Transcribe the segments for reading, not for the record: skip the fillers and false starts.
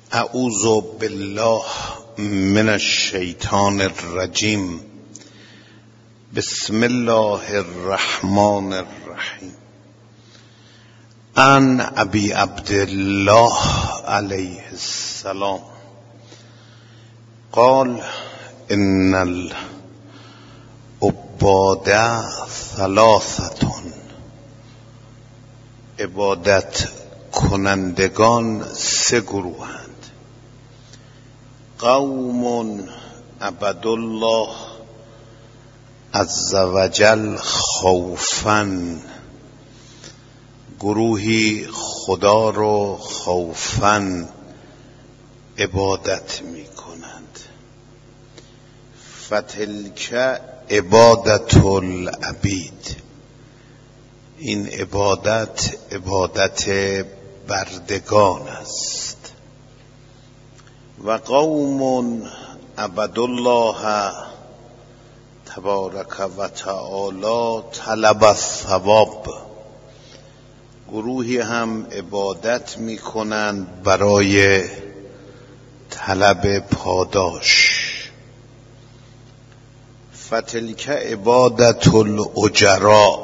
اعوذ بالله من الشیطان الرجیم. بسم الله الرحمن الرحیم. عن ابی عبدالله علیه السلام قال ان العباد ثلاثة، عبادت کنندگان سه گروهند. قوم عبدوا الله عز وجل خوفا، گروهی خدا رو خوفا عبادت می کنند. فتلک عبادت العبید، این عبادت بردگان است. و قوم عبدوا الله تبارک و تعالی طلب الثواب، گروهی هم عبادت می کنند برای طلب پاداش. فتلک عبادت الاجراء،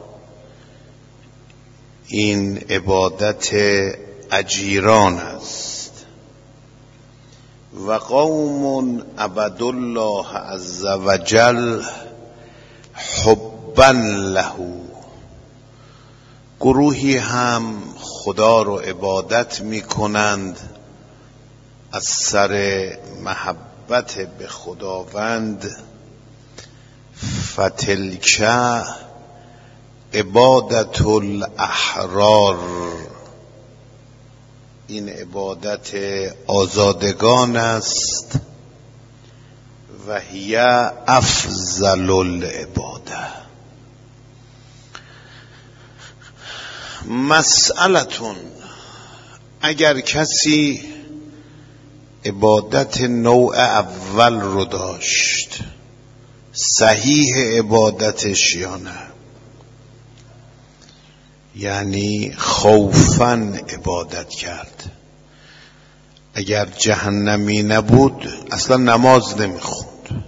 این عبادت اجیران است. و قوم عبدوا الله عز وجل حبا له، گروهی هم خدا رو عبادت می کنند از سر محبت به خداوند. فتلک عبادت الاحرار، این عبادت آزادگان است. و هی افضل العباده. مسئلتون، اگر کسی عبادت نوع اول رو داشت، صحیح عبادتش یا نه؟ یعنی خوفاً عبادت کرد. اگر جهنمی نبود اصلا نماز نمیخوند.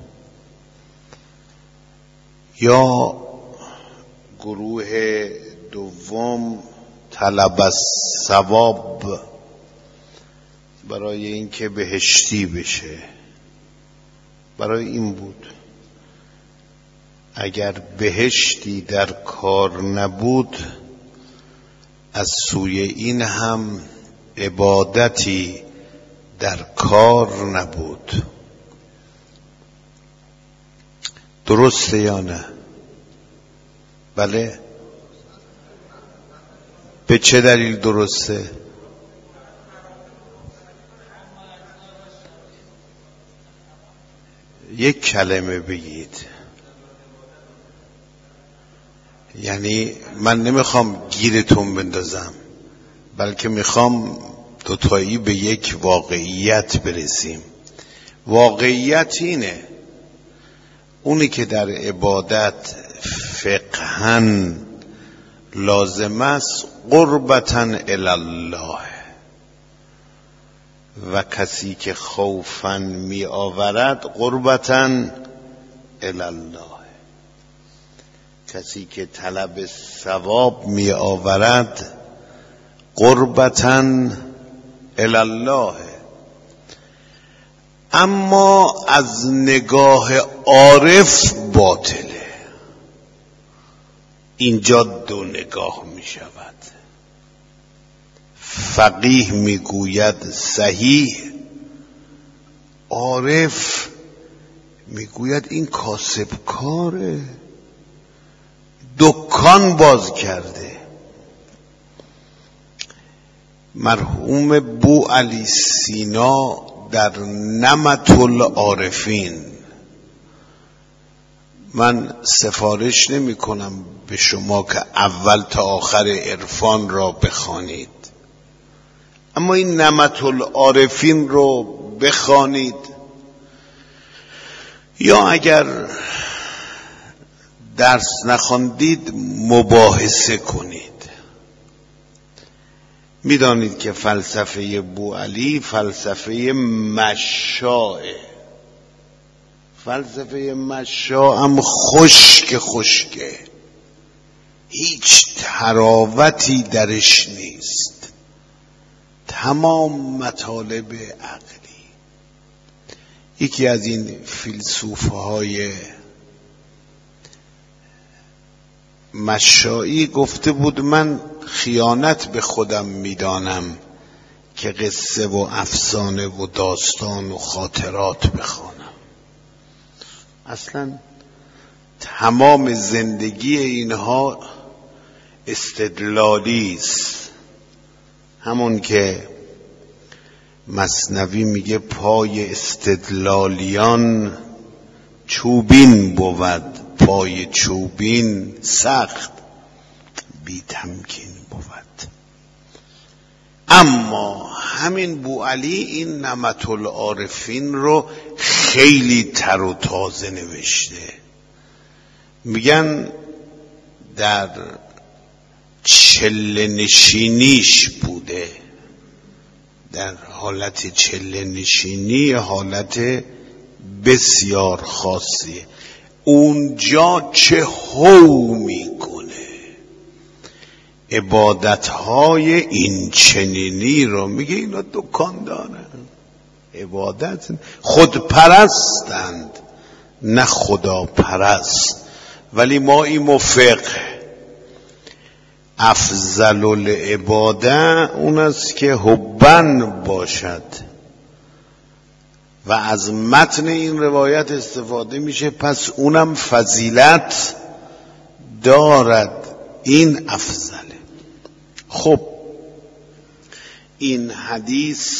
یا گروه دوم طلب الثواب، برای اینکه بهشتی بشه، برای این بود. اگر بهشتی در کار نبود، از سوی این هم عبادتی در کار نبود. درسته یا نه؟ بله. به چه دلیل درسته؟ یک کلمه بگید. یعنی من نمیخوام گیرتون بندازم، بلکه میخوام دوتایی به یک واقعیت برسیم. واقعیت اینه، اونی که در عبادت فقهاً لازم است قربتاً الی الله، و کسی که خوفاً می آورد قربتاً الی الله. کسی که طلب ثواب می آورد قربتاً الی الله. اما از نگاه عارف باطله. اینجا دو نگاه می شود. فقیه می گوید صحیح، عارف می گوید این کاسب کاره، دکان باز کرده. مرحوم بوعلی سینا در نمط العارفین، من سفارش نمی کنم به شما که اول تا آخر عرفان را بخوانید، اما این نمط العارفین رو بخوانید، یا اگر درس نخواندید مباحثه کنید. میدانید که فلسفه بوعلی فلسفه مشاء، فلسفه مشاء هم خشکه، هیچ تراوتی درش نیست، تمام مطالب عقلی. یکی از این فیلسوفهای مشائی گفته بود من خیانت به خودم میدانم که قصه و افسانه و داستان و خاطرات بخوانم. اصلا تمام زندگی اینها استدلالی است. همون که مثنوی میگه پای استدلالیان چوبین بود، پای چوبین سخت بی تمکین بود. اما همین بوعلی این نمط العارفین رو خیلی تر و تازه نوشته. میگن در چله نشینیش بوده، در حالت چله نشینی حالت بسیار خاصی، اونجا چه هو میکنه، عبادتهای این چنینی رو میگه اینا دکان دارن، عبادت خودپرستند نه خدا پرست. ولی ما این فقه افضل العباده اون است که حبن باشد و از متن این روایت استفاده میشه، پس اونم فضیلت دارد، این افضله. خب این حدیث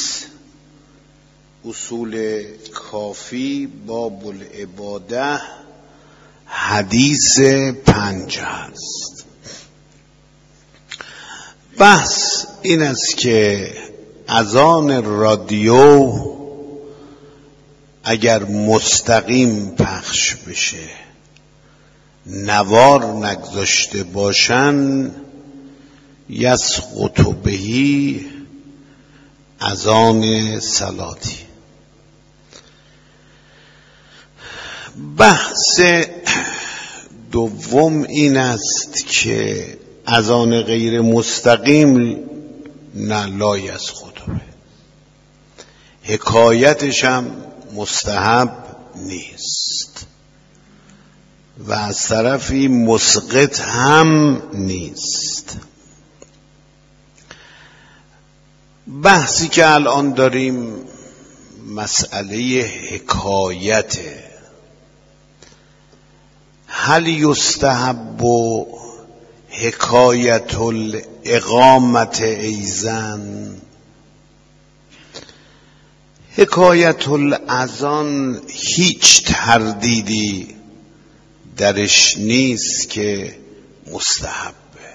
اصول کافی باب العباده حدیث 5 است. بحث این است که اذان رادیو اگر مستقیم پخش بشه، نوار نگذاشته باشن، یسقط بهی اذان صلاتی. بحث دوم این است که اذان غیر مستقیم نه لا یسقط به، حکایتش هم مستحب نیست و از طرفی مسقط هم نیست. بحثی که الان داریم مسئله حکایته. هل یستحب حکایت الاقامت ایزن؟ حکایت الاذان هیچ تردیدی درش نیست که مستحبه.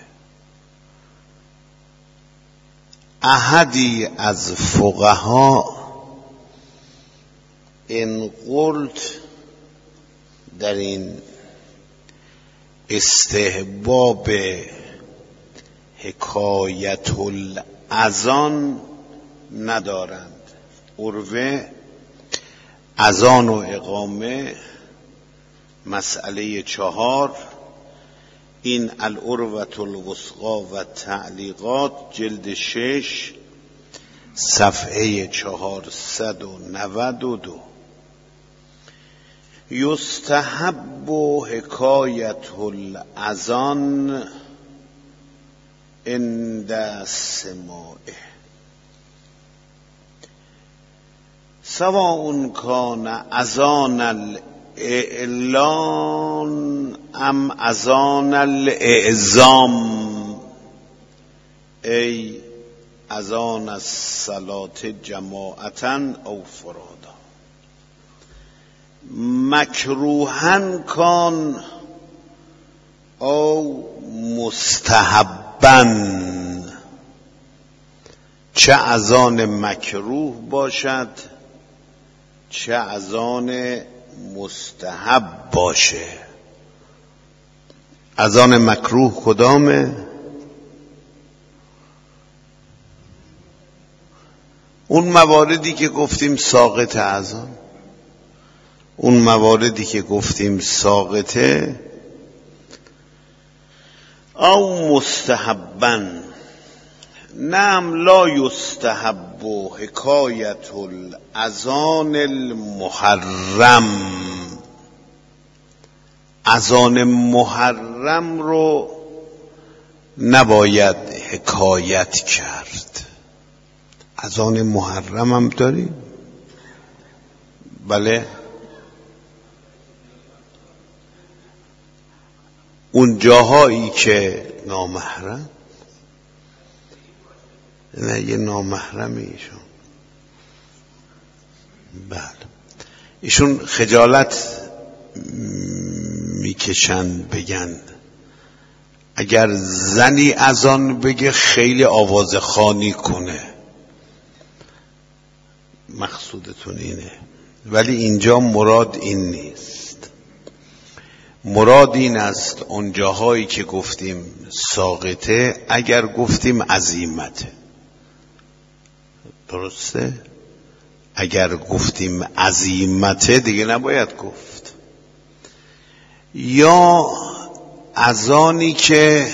احدی از فقها ان قلت در این استحباب حکایت الاذان ندارند. عروه اذان و اقامه مسئله 4، این العروة الوثقی و تعلیقات جلد 6 صفحه 492. یستحب حکایت الاذان عند سماعه سواء کان اذان الاعلان ام اذان الاعظام، ای اذان الصلاة جماعتا او فرادا، مکروها کان او مستحبا، چه اذان مکروه باشد چه اذان مستحب باشه. اذان مکروه کدامه؟ اون مواردی که گفتیم ساقط اذان، اون مواردی که گفتیم ساقطه او مستحبا، نعم لا یستحب حکایت الاذان المحرم. اذان محرم رو نباید حکایت کرد. اذان محرم هم داریم، بله، اون جاهایی که نامحرم، نه یه نامحرمی ایشون، بله، ایشون خجالت میکشن بگن اگر زنی اذان بگه خیلی آواز خوانی کنه، مقصودتون اینه، ولی اینجا مراد این نیست. مراد این است اون جاهایی که گفتیم ساقطه، اگر گفتیم عزیمته، درسته؟ اگر گفتیم عزیمته دیگه نباید گفت. یا اذانی که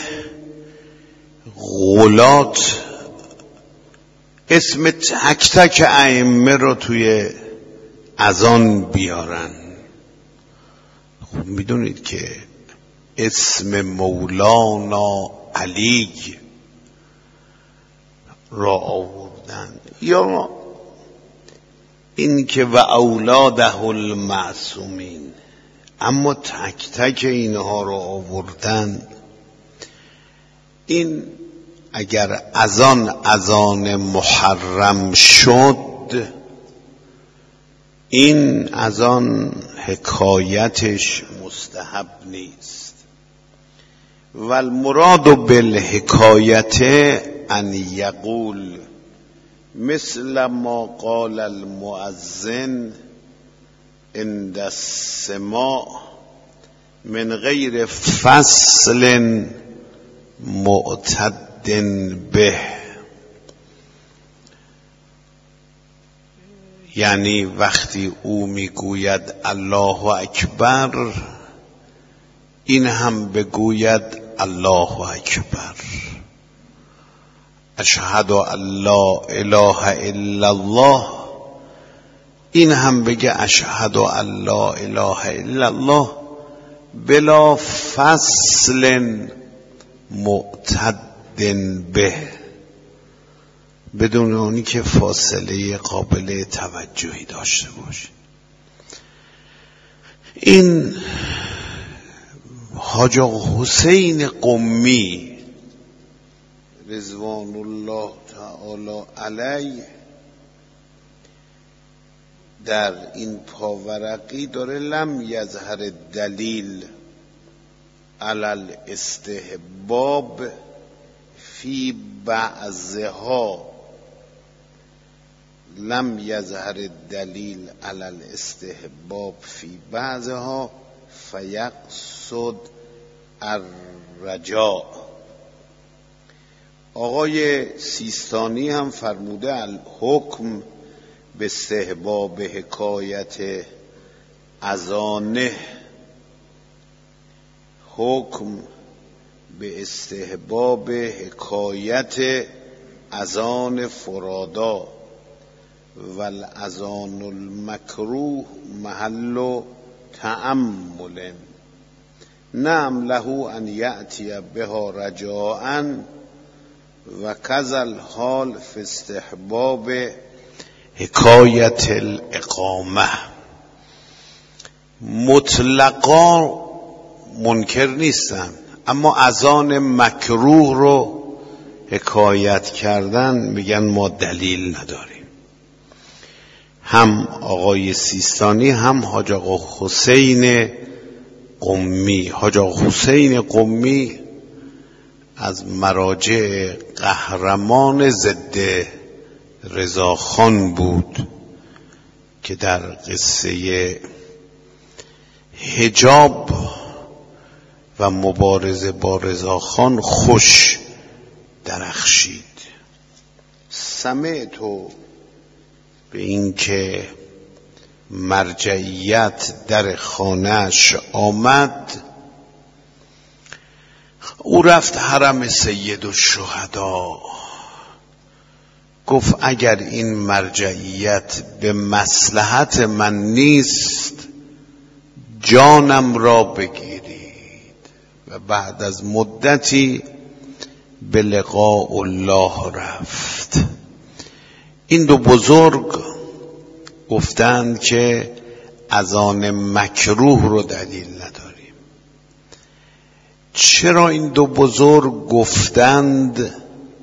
غلات اسم تک تک ائمه رو توی اذان بیارن. خب میدونید که اسم مولانا علی را آوردن، یا این که و اولاده المعصومین، اما تک تک اینها رو آوردن. این اگر اذان محرم شد، این اذان حکایتش مستحب نیست. و المراد بالحکایت ان یقول مثل ما قال المؤذن عند السماع من غیر فصل معتد به، یعنی وقتی او میگوید الله اکبر، این هم بگوید الله اکبر، اشهد ان لا اله الا الله، این هم بگه اشهد ان لا اله الا الله، بلا فصل معتد به، بدون اونی که فاصله قابل توجهی داشته باشه. این حاج آقا حسین قمی رضوان الله تعالی علیه در این پاورقی داره لم یظهر دلیل علی الاستحباب فی بعضها، لم یظهر الدلیل علی الاستحباب فی بعضها فیقصد الرجاء. آقای سیستانی هم فرموده الحکم به استحباب حکایت اذانه، حکم به استحباب حکایت اذان فرادا و الاذان المکروه محل تأمل، نعم له ان یأتی بها رجاء و کذا الحال فی استحباب حکایت الاقامه. مطلقا منکر نیستن، اما اذان مکروه رو حکایت کردن میگن ما دلیل نداریم. هم آقای سیستانی هم حاج آقا حسین قمی. حاج آقا حسین قمی از مراجع قهرمان ضد رضاخان بود که در قصه حجاب و مبارزه با رضاخان خوش درخشید. سمعت به این که مرجعیت در خانه‌اش آمد، او رفت حرم سید الشهدا، گفت اگر این مرجعیت به مصلحت من نیست جانم را بگیرید. و بعد از مدتی به لقاء الله رفت. این دو بزرگ گفتند که از آن مکروه رو دلیل نداریم. چرا این دو بزرگ گفتند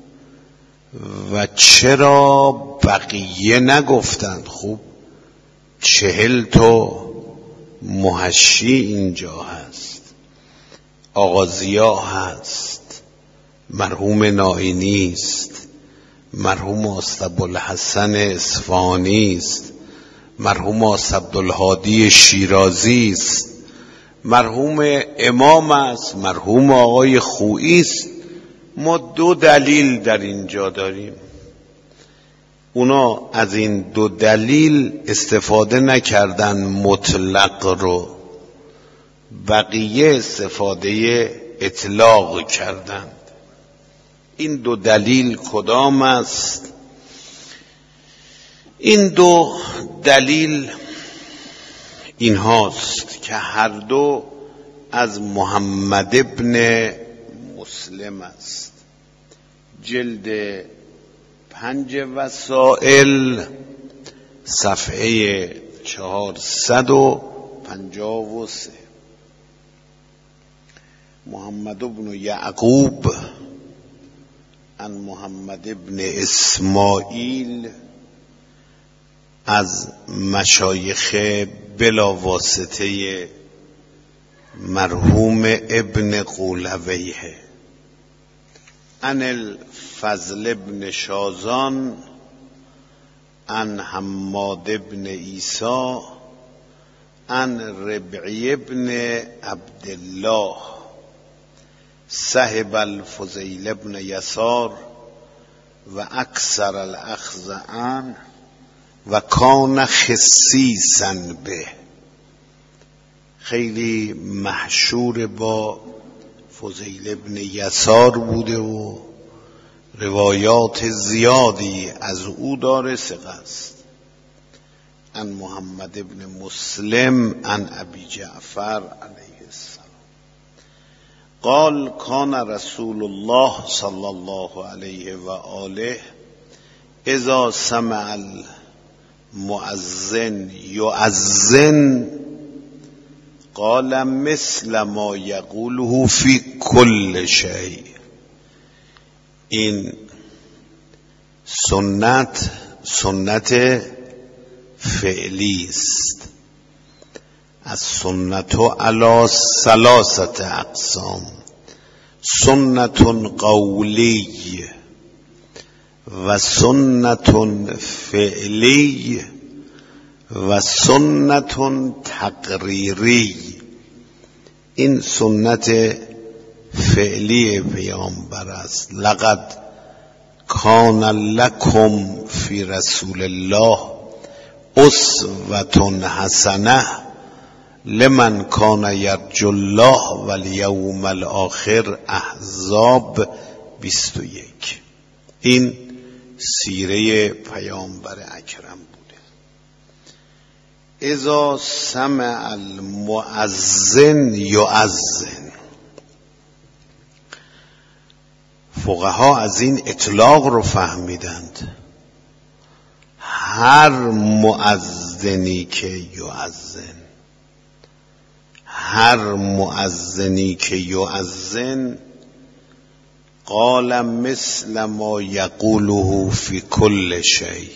و چرا بقیه نگفتند؟ خوب 40 تا محشی اینجا هست، آقا ضیا هست، مرحوم نائینی است، مرحوم استاد ابوالحسن اصفهانی است، مرحوم استاد عبدالهادی شیرازی است، مرحوم امام است، مرحوم آقای خویی است. ما 2 دلیل در اینجا داریم. اونا از این 2 دلیل استفاده نکردن مطلق رو، بقیه استفاده اطلاق کردند. این 2 دلیل کدام است؟ این 2 دلیل این هاست که هر دو از محمد ابن مسلم است. جلد 5 وسائل صفحه 453. محمد ابن یعقوب عن محمد ابن اسماعیل از مشایخ بلا واسطه مرحوم ابن قولویه، عن الفضل ابن شازان عن حماد ابن عیسی عن ربعی ابن عبدالله صاحب الفضیل ابن یسار و اکثر الاخذ عنه و کان خصیصا به. خیلی محشور با فضیل ابن یسار بوده و روایات زیادی از او داره، ثقه است. عن محمد ابن مسلم عن ابی جعفر علیه السلام قال کان رسول الله صلی الله علیه و آله اذا سمع المؤذن یؤذن قال مثل ما یقوله فی کل شیء. این سنت فعلی است. از سنت علی 3 اقسام: سنت قولی و سنت فعلی و سنت تقریری. این سنت فعلی پیامبر است. لقد کان لکم فی رسول الله اسوة حسنه لمن کان یرجو الله و الیوم الاخر. احزاب 21. این سیره پیامبر اکرم بوده. اذا سمع المؤذن یؤذن. فقها از این اطلاق رو فهمیدند، هر مؤذنی که یؤذن، هر مؤذنی که یؤذن قال مثل ما یقوله فی کل شیء.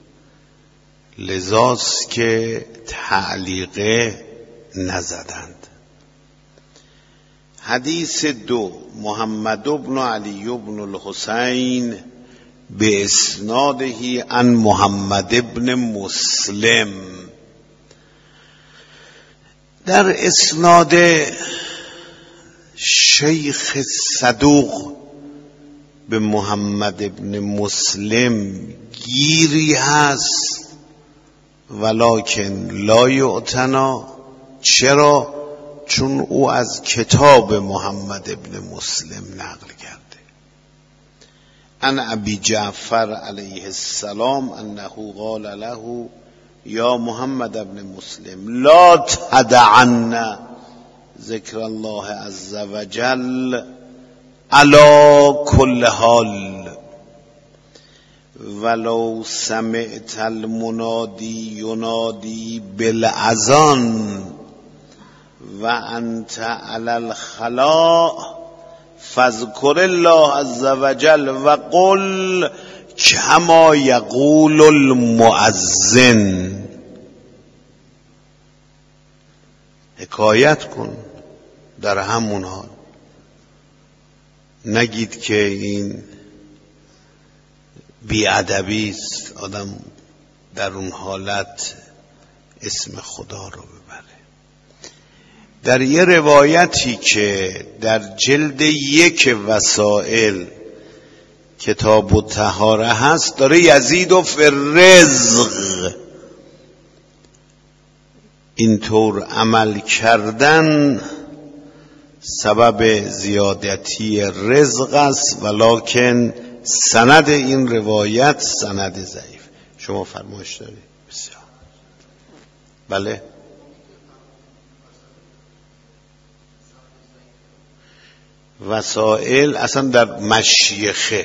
لذاست که تعلیقه نزدند. حدیث 2: محمد ابن علی ابن الحسین به اسناده عن محمد ابن مسلم. در اسناد شیخ صدوق به محمد ابن مسلم گیری هست ولکن لا یعتنا. چرا؟ چون او از کتاب محمد ابن مسلم نقل کرده. عن ابی جعفر علیه السلام انه قال له یا محمد ابن مسلم لا تدعن ذکر الله عز وجل علی کل حال ولو سمعت المنادی ینادی بالاذان و انت علی الخلاء فاذکر الله عز وجل و قل کما یقول المؤذن. حکایت کن در همون حال، نگید که این بی‌ادبی است آدم در اون حالت اسم خدا رو ببره. در یه روایتی که در جلد 1 وسائل کتاب الطهاره هست داره یزید و فی الرزق اینطور عمل کردن سبب زیادتی رزق است، ولکن سند این روایت سند ضعیف. شما فرمایش دارید؟ بسیار بله. وسائل اصلا در مشیخه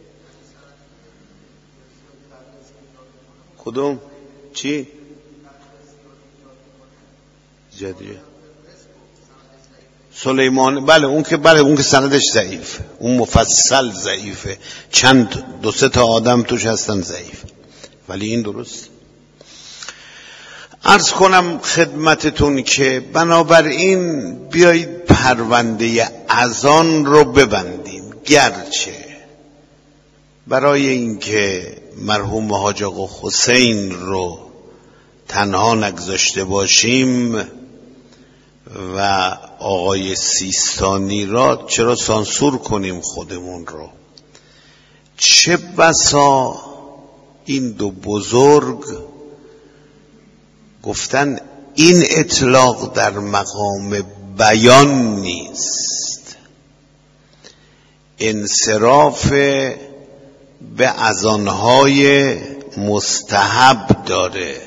کدوم چی؟ جدیه سلیمان. بله اون که سندش ضعیف، اون مفصل ضعیفه، چند 2-3 تا آدم توش هستن ضعیف، ولی این درست. عرض کنم خدمتتون که بنابراین بیایید پرونده اذان رو ببندیم، گرچه برای اینکه مرحوم حاج آقا حسین رو تنها نگذاشته باشیم و آقای سیستانی را چرا سانسور کنیم خودمون رو. چه بسا این دو بزرگ گفتن این اطلاق در مقام بیان نیست، انصراف به اذانهای مستحب داره،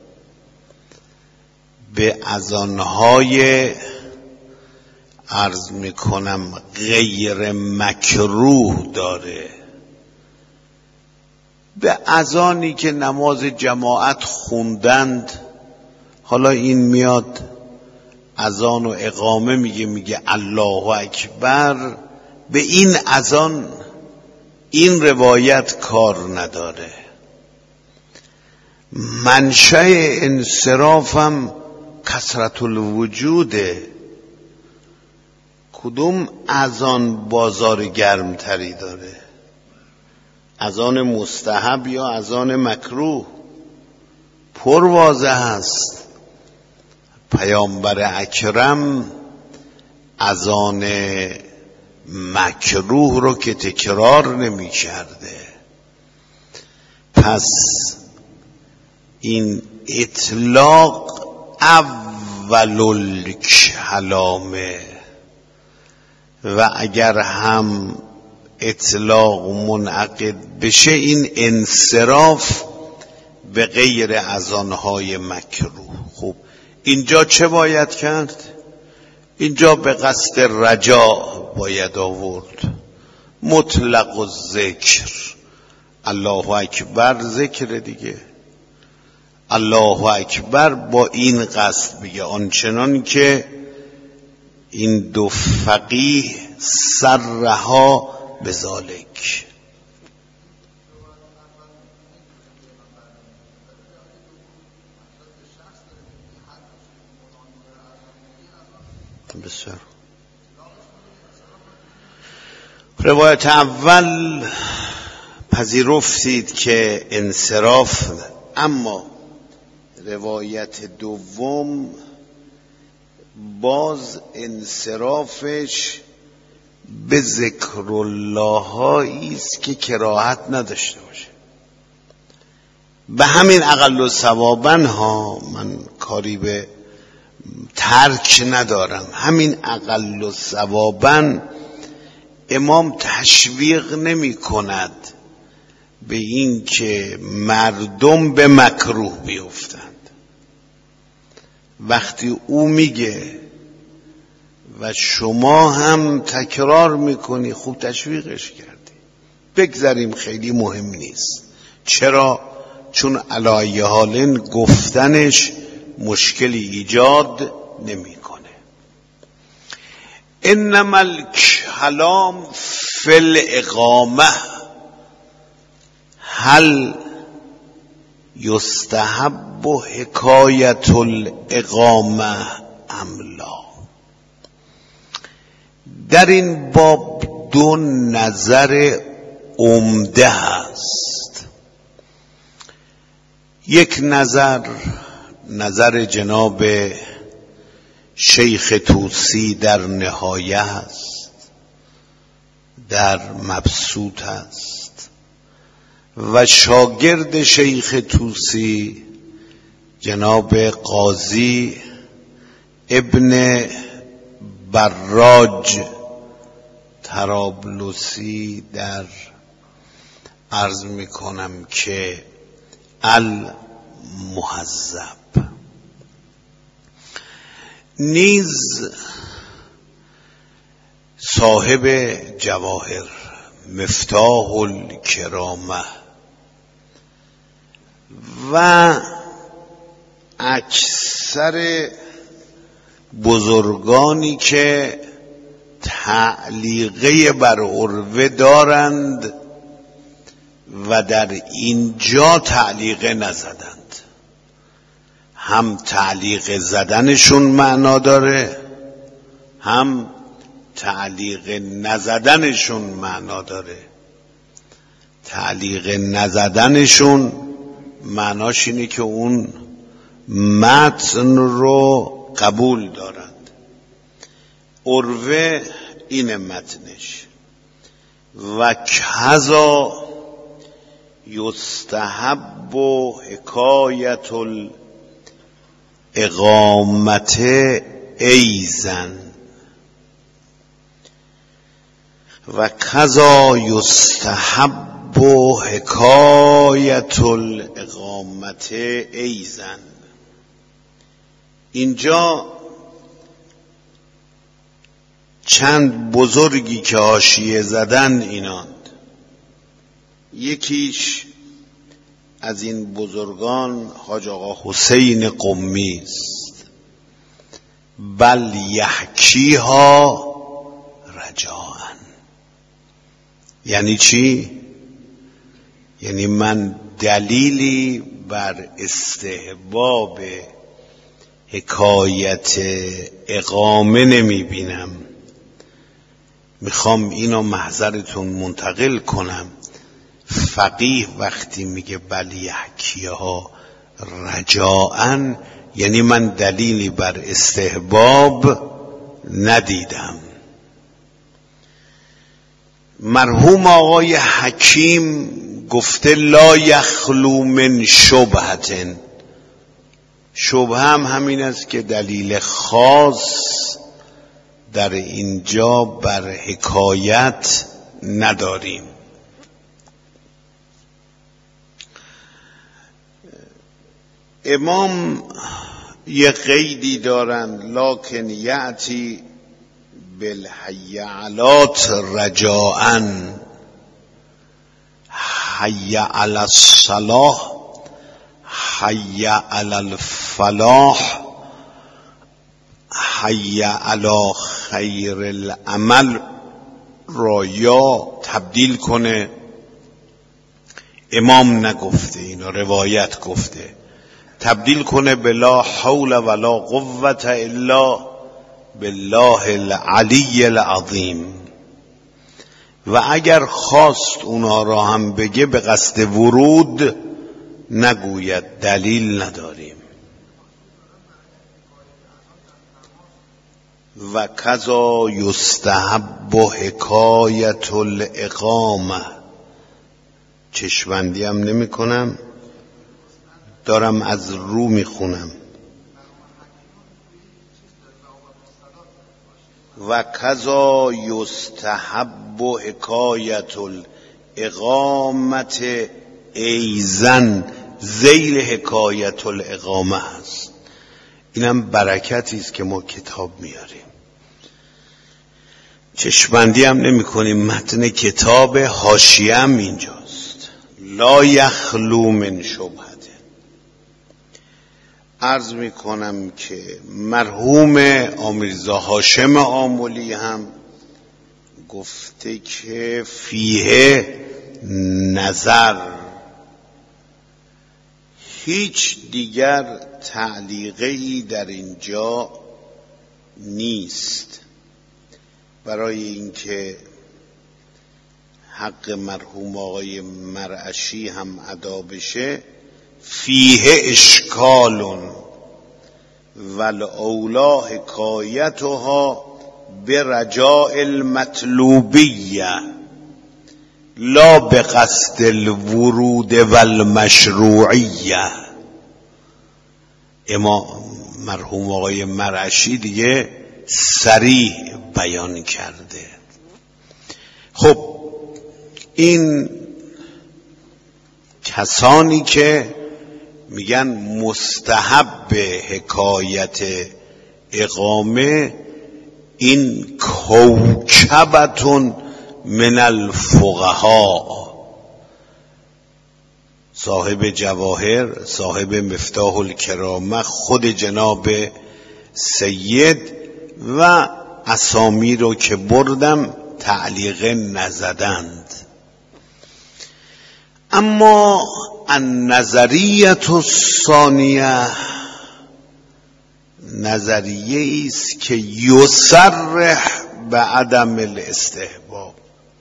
به اذانهای عرض میکنم غیر مکروه داره، به اذانی که نماز جماعت خوندند. حالا این میاد اذان و اقامه میگه الله اکبر، به این اذان این روایت کار نداره. منشأ انصرافم کثرت الوجوده. کدوم اذان بازار گرمتری داره؟ اذان مستحب یا اذان مکروه؟ پر واضح است. پیامبر اکرم اذان مکروه رو که تکرار نمی کرده. پس این اطلاق اول الکلامه و اگر هم اطلاق منعقد بشه این انصراف به غیر اذانهای مکروه. خب اینجا چه باید کرد؟ اینجا به قصد رجاء باید آورد. مطلق و ذکر، الله اکبر ذکر دیگه، الله اکبر با این قصد بگه، آنچنان که این دو فقیه سرها به ذالک. بسیار روایت اول پذیرفتید که انصراف، اما روایت دوم باز انصرافش به ذکر الله هایی است که کراهت نداشته باشه. به همین اقل و ثوابن ها، من کاری به ترک ندارم، همین اقل و ثوابن امام تشویق نمی کند به این که مردم به مکروه بیفتند. وقتی او میگه و شما هم تکرار میکنی، خوب تشویقش کردی. بگذاریم، خیلی مهم نیست. چرا؟ چون علی حال گفتنش مشکلی ایجاد نمیکنه. انما الکلام فی الاقامه هل یستحب حکایت الاقامه ام لا. در این باب دو نظر عمده هست. یک نظر جناب شیخ طوسی در نهایه است، در مبسوط است، و شاگرد شیخ طوسی جناب قاضی ابن براج طرابلسی در عرض میکنم که المهذب نیز صاحب جواهر مفتاح الکرامه و اکثر بزرگانی که تعلیقه بر عروه دارند و در اینجا تعلیقه نزدند، هم تعلیق زدنشون معنا داره، هم تعلیق نزدنشون معنا داره. تعلیق نزدنشون معناش اینه که اون متن رو قبول دارند. عروه این متنش. و کذا یستحب حکایت الاقامت ایزن و کذا یستحب حکایت الاقامت ایزن. اینجا چند بزرگی که حاشیه زدن ایناند. یکیش از این بزرگان حاج آقا حسین قمی است. بل یحکیها رجاءً. یعنی چی؟ یعنی من دلیلی بر استحباب حکایت اقامه نمی بینم. میخوام اینو محضرتون منتقل کنم. فقیه وقتی میگه بل یحکیها رجاءً یعنی من دلیلی بر استحباب ندیدم. مرحوم آقای حکیم گفته لا یخلو من شبهة. شبهه هم همین است که دلیل خاص در اینجا بر حکایت نداریم. امام یه قیدی دارند لکن یأتی بالحیعلات رجاءً حی علی الصلاح حی علی الفلاح حی علی خیر العمل را یا تبدیل کنه. امام نگفته، اینو روایت گفته، تبدیل کنه به لا حول ولا قوة الا بالله العلی العظیم. و اگر خواست اونا را هم بگه به قصد ورود نگوید دلیل نداریم. و کذا یستحب حکایت الاقامه. چشمندی هم نمی کنم، دارم از رو میخونم. و کذا یستحب حکایت الاقامت ایزن، ذیل حکایت الاقامه هست. اینم برکتی است که ما کتاب میاریم، چشمندی هم نمی کنیم. متن کتاب حاشیه هم اینجاست، لا یخلو من شبهه. عرض می کنم که مرحوم آمیرزا هاشم آملی هم گفته که فیه نظر، هیچ دیگر تعلیقی در اینجا نیست برای اینکه حق مرحوم آقای مرعشی هم ادا بشه. فیه اشکال والاولی حکایتها برجاء المطلوبیه لا بقصد الورود والمشروعیه. اما مرحوم آقای مرعشی دیگه صریح بیان کرده. خب این کسانی که میگن مستحب حکایت اقامه، این کوکبتون من الفقها. صاحب جواهر، صاحب مفتاح الکرامه، خود جناب سید و اسامی رو که بردم تعلیق نزدند. اما النظریه الثانیه، نظریه است که یصرح به عدم الاستحباب.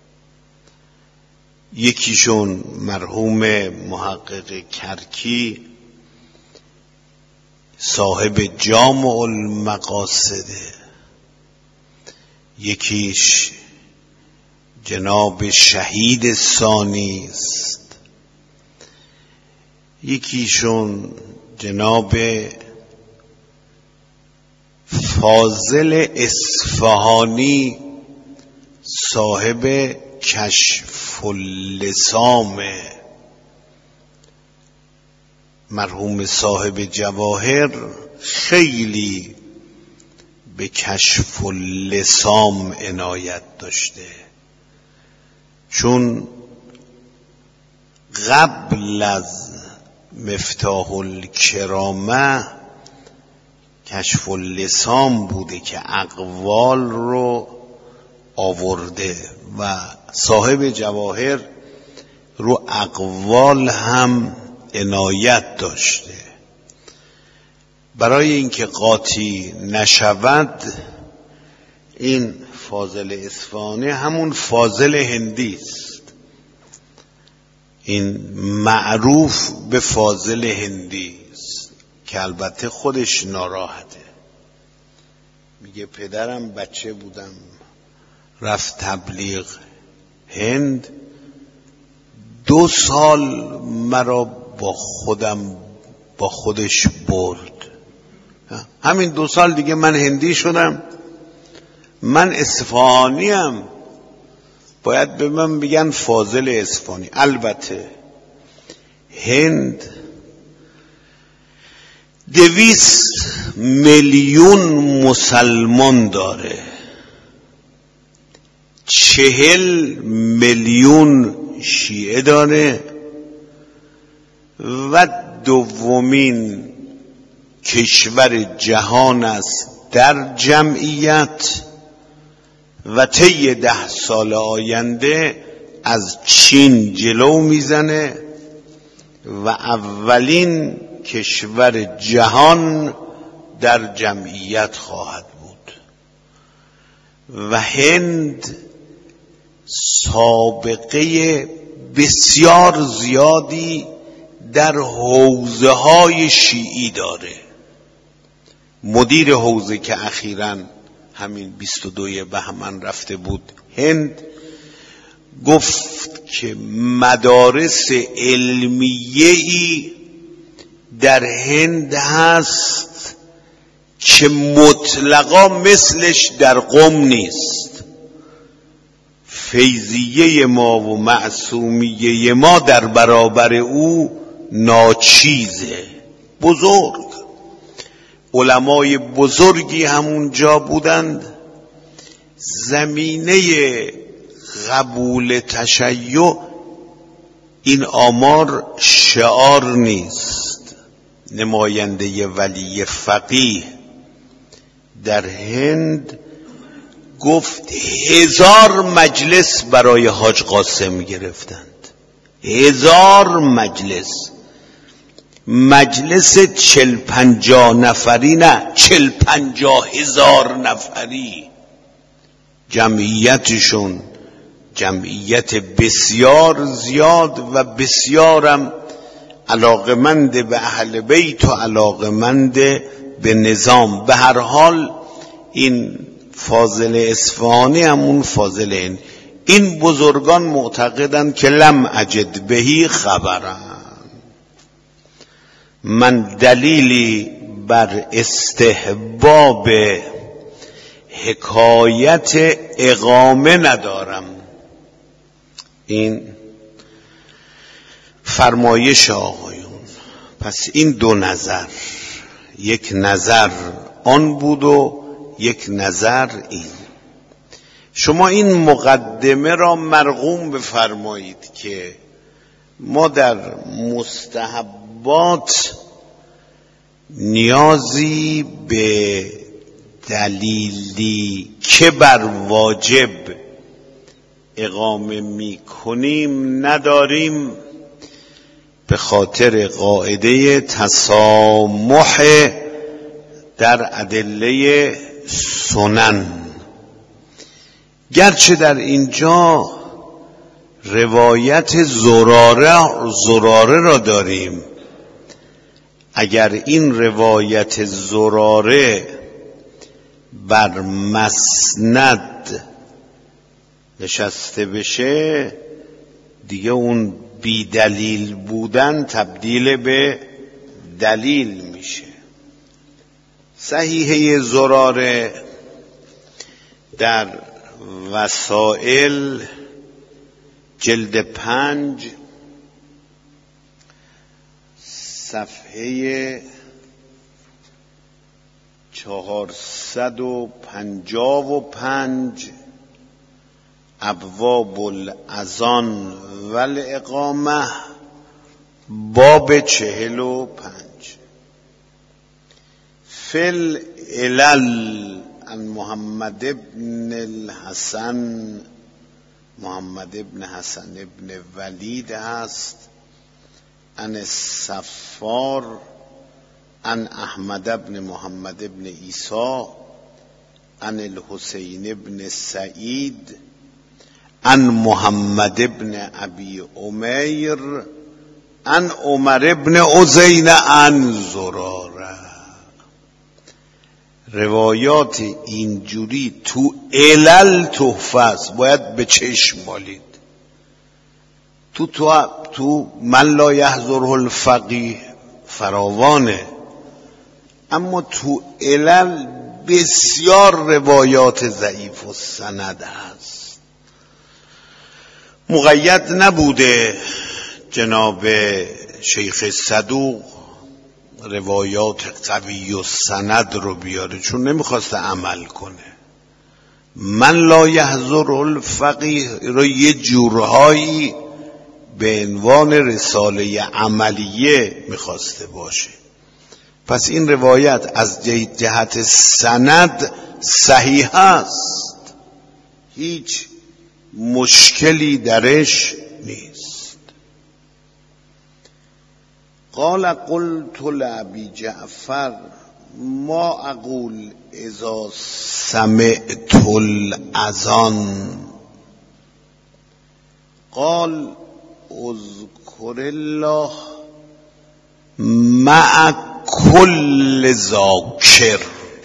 یکیشون مرحوم محقق کرکی صاحب جامع المقاصده، یکیش جناب شهید ثانی است، یکیشون جناب فاضل اصفهانی صاحب کشف اللسام. مرحوم صاحب جواهر خیلی به کشف اللسام عنایت داشته، چون قبل از مفتاح الکرامه کشف اللسام بوده که اقوال رو آورده و صاحب جواهر رو اقوال هم عنایت داشته. برای اینکه قاطی نشود، این فاضل اصفهانی همون فاضل هندی است، این معروف به فاضل هندی است که البته خودش ناراحته. میگه پدرم بچه بودم رفت تبلیغ هند، 2 سال مرا با خودش برد. همین 2 سال دیگه من هندی شدم، من اصفهانیم، باید به من بگن فاضل اصفهانی. البته هند 200 میلیون مسلمان داره، 40 میلیون شیعه داره و دومین کشور جهان است در جمعیت و طی 10 سال آینده از چین جلو میزنه و اولین کشور جهان در جمعیت خواهد بود. و هند سابقه بسیار زیادی در حوزه های شیعی داره. مدیر حوزه که اخیراً همین 22 بهمن رفته بود هند، گفت که مدارس علمیه‌ای در هند هست که مطلقا مثلش در قم نیست. فیضیه ما و معصومیه ما در برابر او ناچیزه. بزرگ علمای بزرگی همونجا بودند. زمینه قبول تشیع این آمار شعار نیست. نماینده ولی فقیه در هند گفت 1000 مجلس برای حاج قاسم گرفتند. 1000 مجلس. مجلس 40-50 نفری نه، 40-50,000 نفری. جمعیتشون جمعیت بسیار زیاد و بسیارم علاقمند به اهل بیت و علاقمند به نظام. به هر حال این فاضل اصفهانی همون فاضل این بزرگان معتقدند که لم اجد بهی خبرن. من دلیلی بر استحباب حکایت اقامه ندارم. این فرمایش آقایون. پس این دو نظر، یک نظر آن بود و یک نظر این. شما این مقدمه را مرقوم بفرمایید که ما در مستحبات نیازی به دلیلی که بر واجب اقامه می کنیم نداریم، به خاطر قاعده تسامح در ادله سنن. گرچه در اینجا روایت زراره را داریم. اگر این روایت زراره بر مسند نشسته بشه، دیگه اون بی دلیل بودن تبدیل به دلیل میشه. صحیحه زراره در وسائل جلد 5 صفحه 455 ابواب الاذان و الاقامه باب 45 فل علل عن محمد ابن الحسن، محمد ابن حسن ابن ولید هست، عن الصفار عن احمد ابن محمد ابن عیسی عن الحسین ابن سعید عن محمد ابن ابی امیر عن عمر ابن عزین عن زراره. روایات اینجوری تو علل تحفه است، باید به چشم مالید. تو من لا یحضره الفقیه فراوانه، اما تو علل بسیار روایات ضعیف و سند هست. مقید نبوده جناب شیخ صدوق روایات قوی و سند رو بیاره، چون نمیخواسته عمل کنه. من لا یحضره الفقیه رو یه جورهایی به عنوان رساله عملیه میخواسته باشه. پس این روایت از جهت سند صحیح است، هیچ مشکلی درش نیست. قال قلت لأبي جعفر ما اقول اذا سمعت الاذان قال اذكر الله مع كل ذاکر.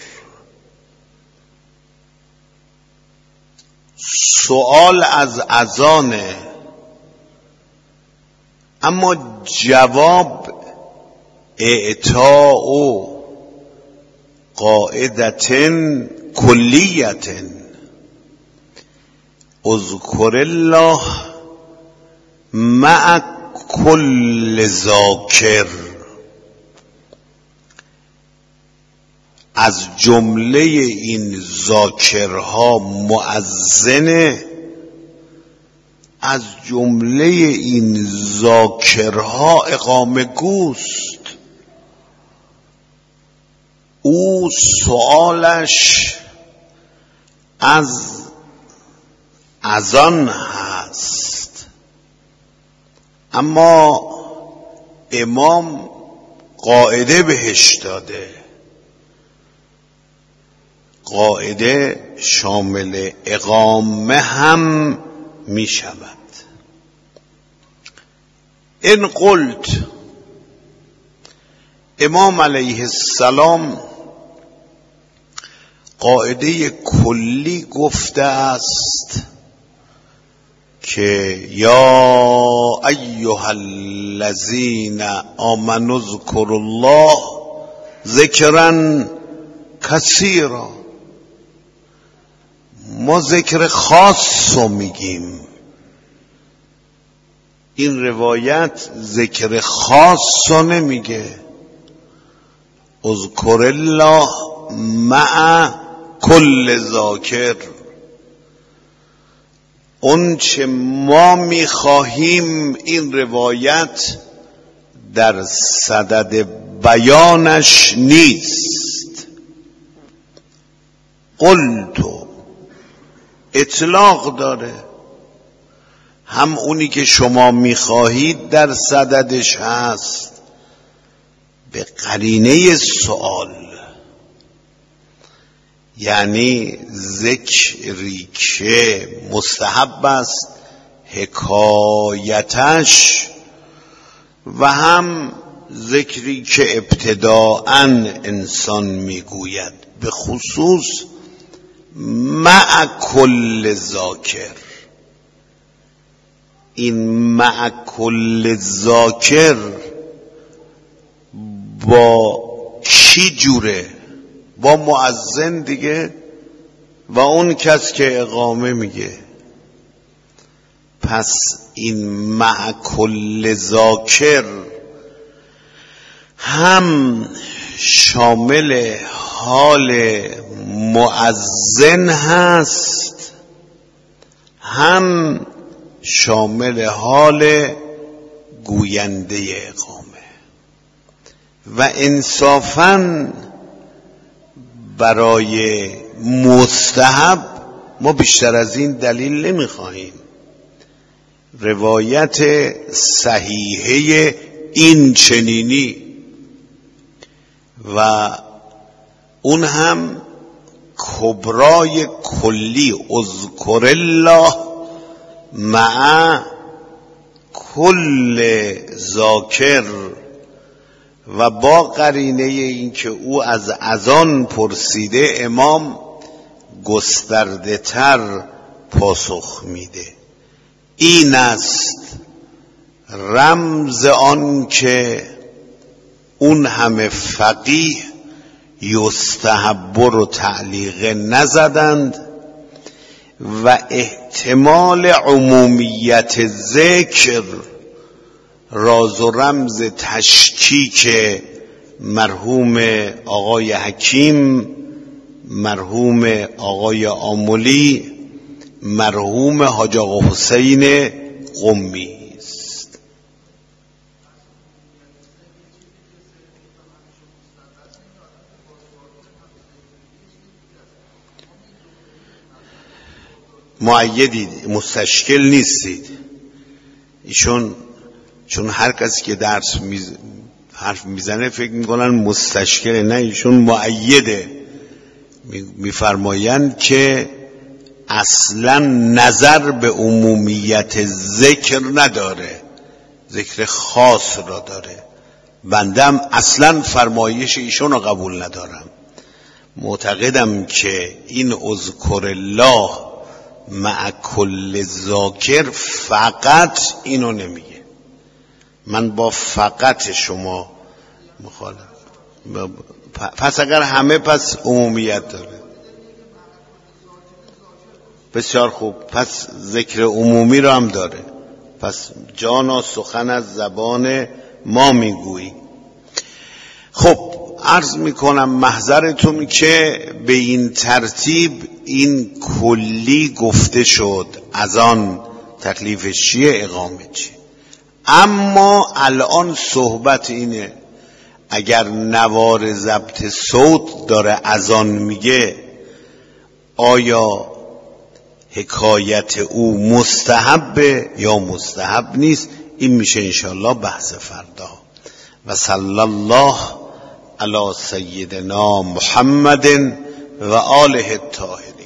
سوال از اذانه، اما جواب اعطاء قاعدة کلیة اذکر الله مع کل ذاکر. از جمله این ذاکرها مؤذنه، از جمله این ذاکرها اقامه گوست. او سوالش از آن هست، اما امام قاعده بهش داده. قاعده شامل اقامه هم می شود. این قلت، امام علیه السلام قاعده کلی گفته است که یا ایها الذین آمنوا اذکروا الله ذکرا کثیرا. ما ذکر خاص رو میگیم، این روایت ذکر خاص رو نمیگه. اذکر الله مع کل ذاکر. اون چه ما میخواهیم این روایت در صدد بیانش نیست. قلتو اطلاق داره، هم اونی که شما میخواهید در صددش هست به قرینه سوال، یعنی ذکری که مستحب است حکایتش، و هم ذکری که ابتداءً انسان میگوید، به خصوص مع کل ذاکر. این مع کل ذاکر با کی جوره؟ با مؤذن دیگه و اون کس که اقامه میگه. پس این مع کل ذاکر هم شامل حال مؤذن هست، هم شامل حال گوینده اقامه. و انصافاً برای مستحب ما بیشتر از این دلیل نمیخواهیم. روایت صحیحه این چنینی و اون هم کبرای کلی اذکر الله مع کل ذاکر، و با قرینه این که او از اذان پرسیده امام گسترده تر پاسخ میده. این است رمز آن که اون همه فقیه یستحب رو تعلیق نزدند و احتمال عمومیت ذکر راز و رمز تشکیک مرحوم آقای حکیم، مرحوم آقای آملی، مرحوم حاج آقا حسین قمی است. مؤیدید، مستشکل نیستید. ایشون چون هر کسی که درس حرف میزنه فکر میکنن مستشکل، نه، ایشون مؤیده. میفرمایند که اصلا نظر به عمومیت ذکر نداره، ذکر خاص را داره. بندم اصلا فرمایش ایشون رو قبول ندارم. معتقدم که این اذکر الله مع کل ذاکر فقط اینو نمیگه. من با فقط شما مخالف. پس اگر همه، پس عمومیت داره. بسیار خوب، پس ذکر عمومی رو هم داره. پس جانا سخن از زبان ما میگویی. خب عرض میکنم محضرتون که به این ترتیب این کلی گفته شد از آن تکلیفش چیه، اقامه چیه. اما الان صحبت اینه اگر نوار ضبط صوت داره از آن میگه آیا حکایت او مستحبه یا مستحب نیست؟ این میشه انشاءالله بحث فردا. و صلی الله علی سیدنا محمد و آله الطاهرین.